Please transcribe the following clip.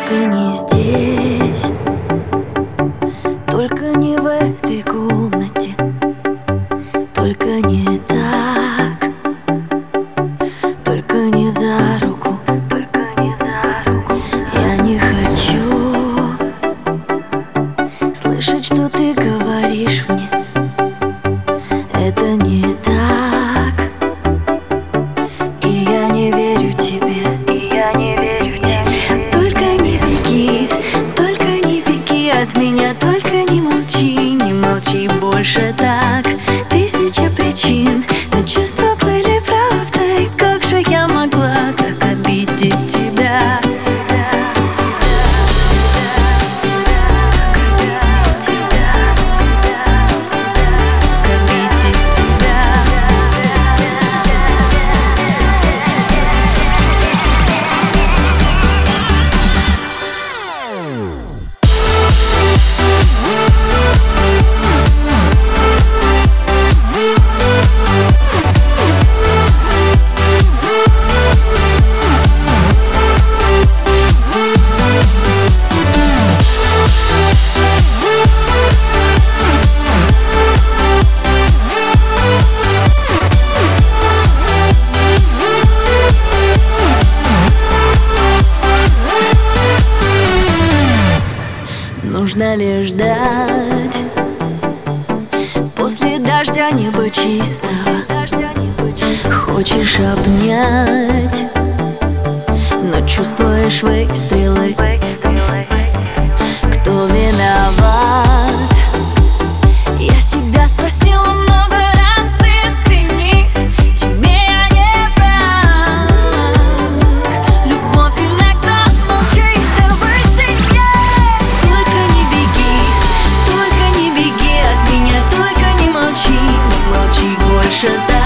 Только не здесь, только не в этой комнате, только не так, только не за руку, Я не хочу слышать, что ты говоришь мне. Это не так, и я не верю тебе. От меня только не молчи больше так. Тысяча причин, но чувства были правдой. Как же я могла так обидеть тебя? Нужно ли ждать после дождя неба чистого? Хочешь обнять, но чувствуешь выстрелы. Кто виноват? Я себя спросила много раз искренне. Тебе я не враг. Любовь иногда молчит, давай только не беги от меня, только не молчи больше.